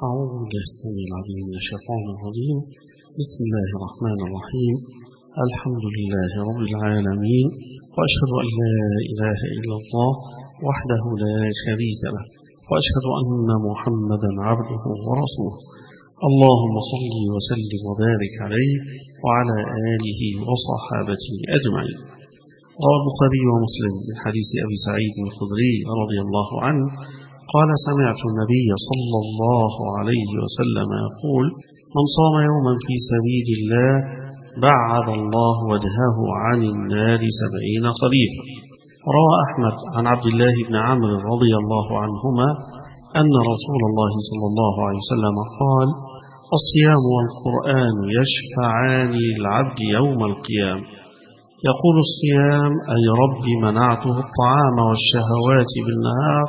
أعوذ بالله السميع العليم من الشيطان الرجيم. بسم الله الرحمن الرحيم. الحمد لله رب العالمين، وأشهد أن لا إله إلا الله وحده لا شريك له، وأشهد أن محمدا عبده ورسوله. اللهم صل وسلم وبارك عليه وعلى آله وصحابته أجمعين. روى البخاري ومسلم من حديث أبي سعيد الخدري رضي الله عنه قال: سمعت النبي صلى الله عليه وسلم يقول: من صام يوما في سبيل الله بعد الله وجهه عن النار 70 خريفا. روى أحمد عن عبد الله بن عمرو رضي الله عنهما أن رسول الله صلى الله عليه وسلم قال: الصيام والقرآن يشفعان للعبد يوم القيامة. يقول الصيام: أي رب منعته الطعام والشهوات بالنهار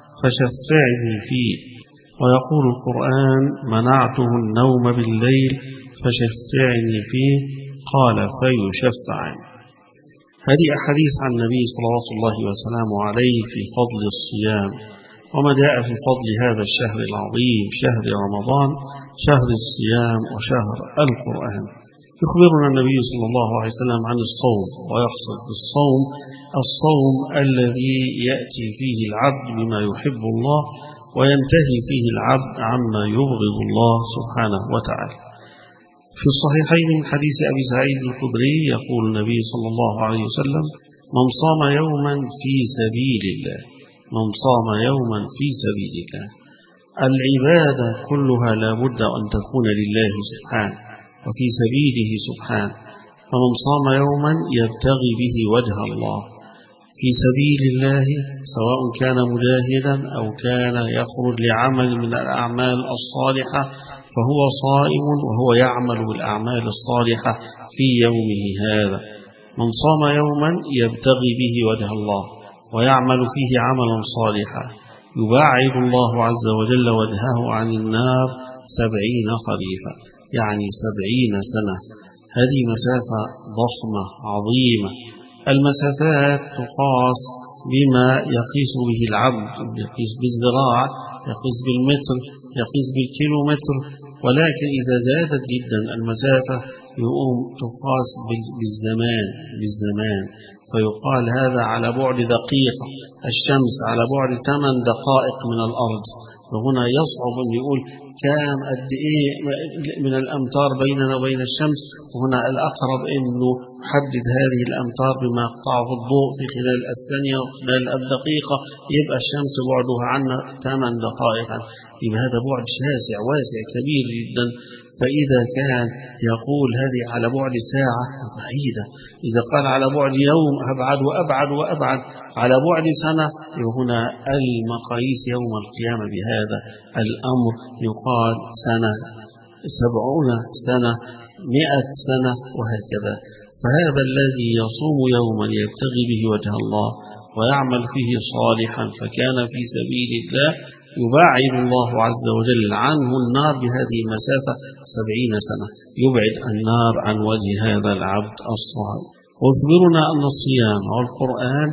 فشفعني فيه. ويقول القرآن: منعته النوم بالليل فشفعني فيه. قال: فيشفعان. هذه أحاديث عن النبي صلوات الله وسلامه عليه في فضل الصيام، وما جاء في فضل هذا الشهر العظيم، شهر رمضان، شهر الصيام وشهر القرآن. يخبرنا النبي صلى الله عليه وسلم عن الصوم، ويقصد بالصوم الصوم الذي يأتي فيه العبد بما يحب الله، وينتهي فيه العبد عما يبغض الله سبحانه وتعالى. في الصحيحين من حديث أبي سعيد الخدري يقول النبي صلى الله عليه وسلم: من صام يوما في سبيل الله، من صام يوما في سبيل الله. العبادة كلها لا بد أن تكون لله سبحانه وفي سبيله سبحانه. فمن صام يوما يبتغي به وجه الله في سبيل الله، سواء كان مجاهدا أو كان يخرج لعمل من الأعمال الصالحة، فهو صائم وهو يعمل بالأعمال الصالحة في يومه هذا. من صام يوما يبتغي به وجه الله ويعمل فيه عملا صالحا، يباعد الله عز وجل وجهه عن النار 70 خريفا، يعني 70 سنة. هذه مسافة ضخمة عظيمة. المسافات تقاس بما يقيس به العبد، يقيس بالذراع، يقيس بالمتر، يقيس بالكيلومتر. ولكن إذا زادت جدا المسافة يقوم تقاس بالزمان، فيقال هذا على بعد دقيقة، الشمس على بعد 8 دقائق من الأرض. وهنا يصعب أن يقول كام قد إيه من الأمتار بيننا وبين الشمس، وهنا الأقرب أنه يحدد هذه الأمتار بما يقطعه الضوء في خلال الثانية وخلال الدقيقة، يبقى الشمس بعدها عنا 8 دقائق. يبقى هذا بعد شاسع واسع كبير جدا. فإذا كان يقول هذه على بعد ساعة بعيدة، إذا قال على بعد يوم أبعد وأبعد وأبعد، على بعد سنة، هنا المقاييس يوم القيامة بهذا الأمر يقال سنة، 70 سنة، 100 سنة، وهكذا. فهذا الذي يصوم يوما يبتغي به وجه الله ويعمل فيه صالحا فكان في سبيل الله، يباعد الله عز وجل عنه النار بهذه المسافة 70 سنة، يبعد النار عن وجه هذا العبد الصالح. ويخبرنا أن الصيام والقرآن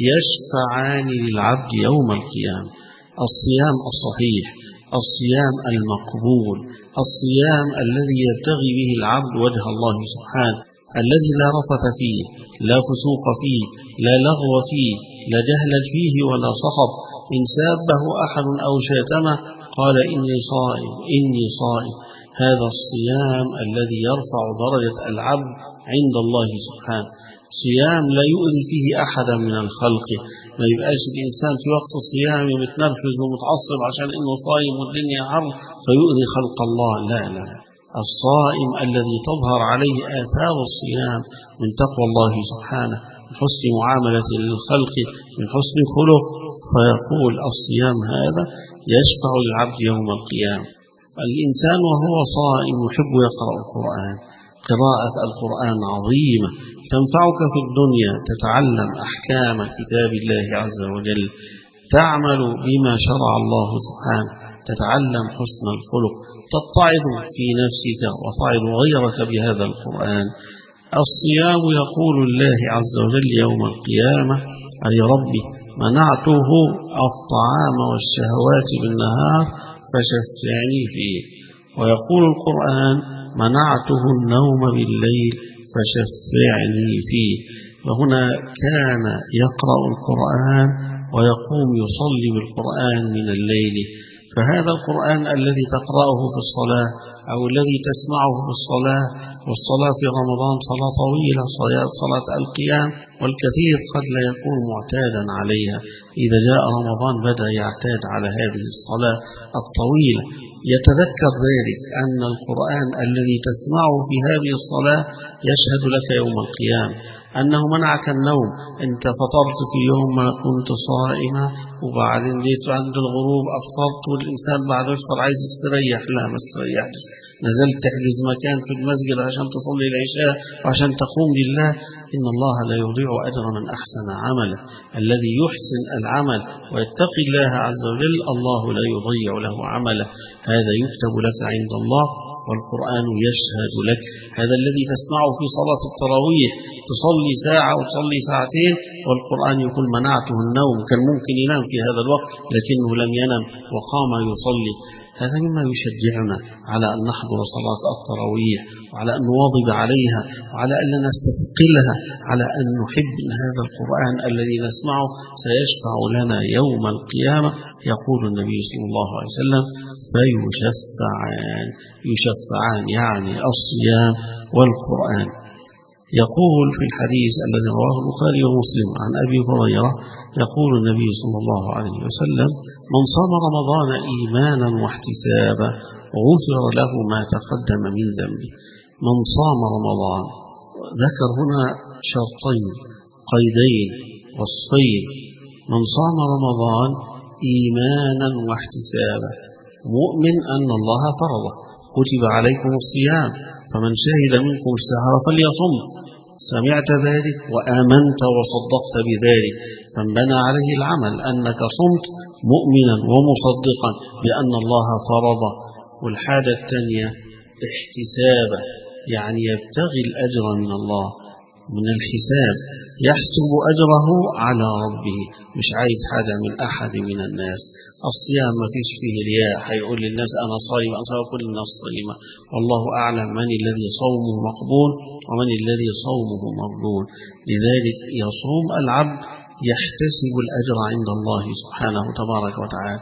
يشفعان للعبد يوم القيامة. الصيام الصحيح، الصيام المقبول، الصيام الذي يبتغي به العبد وجه الله سبحانه، الذي لا رفث فيه، لا فسوق فيه، لا لغو فيه، لا جهل فيه ولا صخب. إن سابه أحد أو شاتمه قال: إني صائم، إني صائم. هذا الصيام الذي يرفع درجة العبد عند الله سبحانه. صيام لا يؤذي فيه أحدا من الخلق، ما يبقاش الإنسان في وقت الصيام متنرفز ومتعصب عشان إنه صايم والدنيا حر فيؤذي خلق الله. لا لا، الصائم الذي تظهر عليه آثار الصيام من تقوى الله سبحانه، من حسن معاملة للخلق، من حسن خلق. فيقول الصيام هذا يشفع للعبد يوم القيامة. الإنسان وهو صائم يحب يقرأ القرآن. قراءة القرآن عظيمة، تنفعك في الدنيا، تتعلم أحكام كتاب الله عز وجل، تعمل بما شرع الله سبحانه، تتعلم حسن الخلق، تتعظ في نفسك وتعظ غيرك بهذا القرآن. الصيام يقول الله عز وجل يوم القيامة: أي ربي منعته الطعام والشهوات بالنهار فشفعني فيه. ويقول القرآن: منعته النوم بالليل فشفعني فيه. وهنا كان يقرأ القرآن ويقوم يصلي بالقرآن من الليل. فهذا القرآن الذي تقرأه في الصلاة أو الذي تسمعه في الصلاة، والصلاة في رمضان صلاة طويلة، صلاة القيام، والكثير قد لا يكون معتادا عليها. إذا جاء رمضان بدأ يعتاد على هذه الصلاة الطويلة، يتذكر ذلك أن القرآن الذي تسمعه في هذه الصلاة يشهد لك يوم القيامة أنه منعك النوم. أنت فطرت في يوم ما كنت صائما، وبعدين جيت عند الغروب أفطرت، والإنسان بعد يفطر عايز يستريح، لا ما استريحش، نزلت تحجز مكان في المسجد عشان تصلي العشاء وعشان تقوم لله. إن الله لا يضيع أجر من أحسن عملا. الذي يحسن العمل ويتقي الله عز وجل الله لا يضيع له عمله. هذا يكتب لك عند الله والقرآن يشهد لك. هذا الذي تسمعه في صلاة التراويح، تصلي ساعة وتصلي ساعتين والقرآن يقول منعته النوم، كان ممكن ينام في هذا الوقت لكنه لم ينم وقام يصلي. هذا مما يشجعنا على أن نحضر صلاة التراويح، وعلى أن نواظب عليها، وعلى أن نستثقلها، على أن نحب هذا القرآن الذي نسمعه سيشفع لنا يوم القيامة. يقول النبي صلى الله عليه وسلم: يشفعان يعني الصيام والقرآن. يقول في الحديث الذي رواه البخاري ومسلم عن أبي هريرة، يقول النبي صلى الله عليه وسلم: من صام رمضان إيمانا واحتسابا غفر له ما تقدم من ذنبه. من صام رمضان، ذكر هنا شرطين، قيدين، وصفين. من صام رمضان إيمانا واحتسابا، مؤمن أن الله فرضه، كتب عليكم الصيام فمن شهد منكم الشهر فليصم. سمعت ذلك وآمنت وصدقت بذلك، فانبنى عليه العمل أنك صمت مؤمنا ومصدقا بأن الله فرض. والحاجة الثانية احتسابا، يعني يبتغي الأجر من الله، من الحساب، يحسب أجره على ربه، مش عايز حاجة من أحد من الناس. الصيام ما فيش فيه رياء، هيقول للناس أنا صائم، أنا كل الناس صائمة، والله أعلم من الذي صومه مقبول ومن الذي صومه مردود. لذلك يصوم العبد يحتسب الأجر عند الله سبحانه تبارك وتعالى.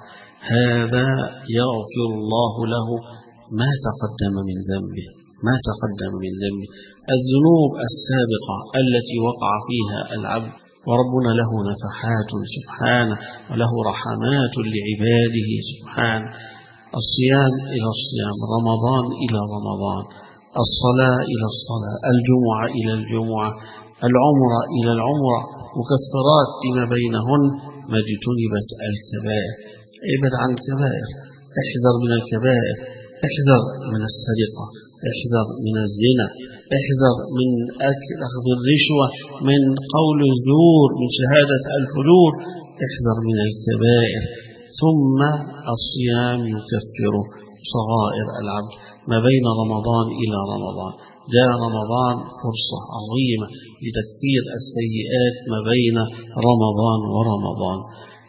هذا يغفر الله له ما تقدم من ذنبه، ما تقدم من ذنبه، الذنوب السابقة التي وقع فيها العبد. وربنا له نفحات سبحانه، وله رحمات لعباده سبحانه. الصيام إلى الصيام، رمضان إلى رمضان، الصلاة إلى الصلاة، الجمعة إلى الجمعة، العمرة إلى العمرة، مكفرات بما بينهن ما اجتنبت الكبائر. ابعد عن الكبائر، احذر من الكبائر، احذر من السرقة، احذر من الزنا، احذر من أخذ الرشوة، من قول الزور، من شهادة الفجور، احذر من الكبائر. ثم الصيام يكفر صغائر العبد ما بين رمضان إلى رمضان. جاء رمضان فرصة عظيمة لتكفير السيئات ما بين رمضان ورمضان.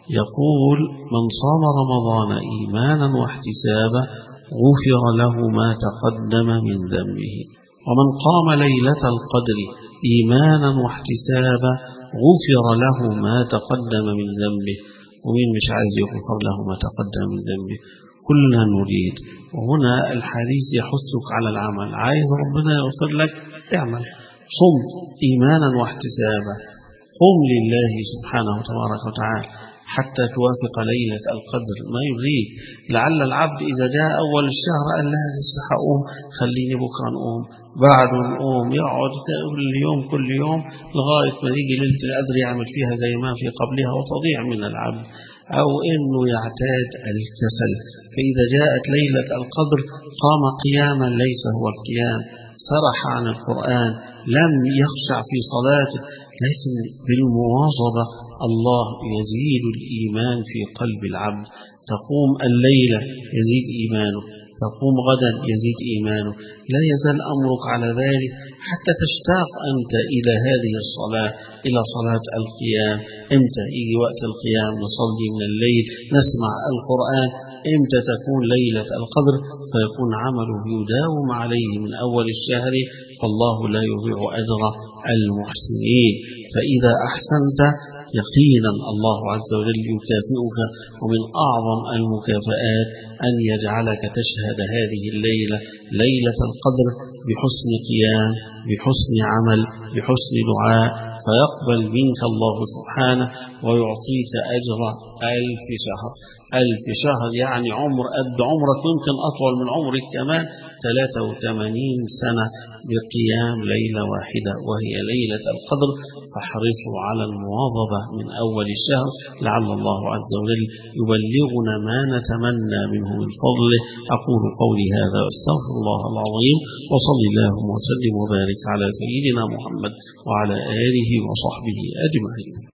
يقول: من صام رمضان إيمانا واحتسابا غفر له ما تقدم من ذنبه. ومن قام ليلة القدر إيمانا واحتسابا غفر له ما تقدم من ذنبه. ومن مش عايز يغفر له ما تقدم من ذنبه؟ كلنا نريد. وهنا الحديث يحثك على العمل. عايز ربنا يغفر لك، اعمل، صم إيمانا واحتسابا، قم لله سبحانه تبارك وتعالى حتى توافق ليلة القدر. ما يريد لعل العبد إذا جاء أول الشهر قال لا لسه هقوم، خليني بكرة نقوم، بعد نقوم، يقعد كل يوم لغاية ما يجي ليلة القدر يعمل فيها زي ما في قبلها وتضيع من العبد. أو إنه يعتاد الكسل، فإذا جاءت ليلة القدر قام قياما ليس هو القيام، سرح عن القرآن، لم يخشع في صلاته. لكن بالمواظبة الله يزيد الإيمان في قلب العبد. تقوم الليلة يزيد إيمانه، تقوم غدا يزيد إيمانه، لا يزال أمرك على ذلك حتى تشتاق أنت إلى هذه الصلاة، إلى صلاة القيام. إمتى يجي وقت القيام نصلي من الليل، نسمع القرآن، إمتى تكون ليلة القدر، فيكون عمله يداوم عليه من أول الشهر، فالله لا يضيع أجر المحسنين. فإذا أحسنت يقينا الله عز وجل يكافئك، ومن أعظم المكافآت أن يجعلك تشهد هذه الليلة ليلة القدر بحسن قيام، بحسن عمل، بحسن دعاء، فيقبل منك الله سبحانه ويعطيك أجر 1000 شهر. 1000 شهر يعني عمر قد عمرك، يمكن أطول من عمرك كمان، 83 سنة بقيام ليلة واحدة وهي ليلة القدر. فاحرصوا على المواظبة من أول الشهر، لعل الله عز وجل يبلغنا ما نتمنى منه من فضله. أقول قولي هذا واستغفر الله العظيم، وصل اللهم وسلم وبارك على سيدنا محمد وعلى آله وصحبه أجمعين.